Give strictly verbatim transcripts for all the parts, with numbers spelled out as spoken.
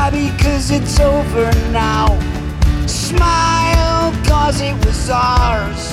cry because it's over now. Smile cause it was ours.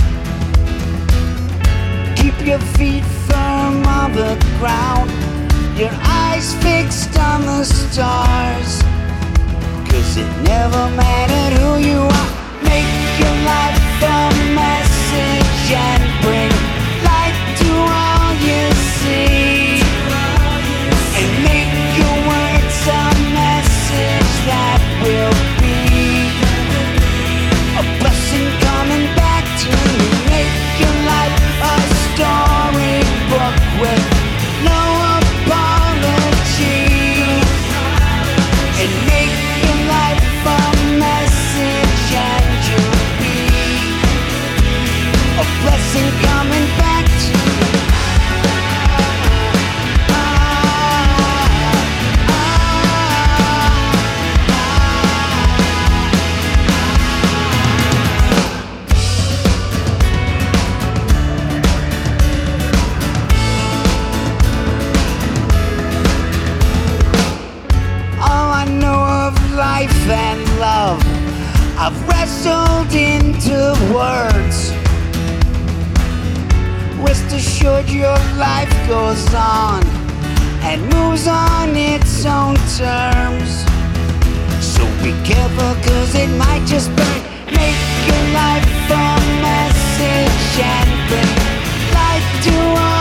Keep your feet firm on the ground, your eyes fixed on the stars. Cause it never mattered who you are. Make your life a message and bring light to all you see. And make your words a message that will be a blessing coming back to you. Make your life a storybook with no apology. And make your life a message and you'll be a blessing coming back to you. All I know of life and love, I've wrestled into words. Rest assured your life goes on and moves on its own terms. So be careful cause it might just burn. Make your life a message and bring light to all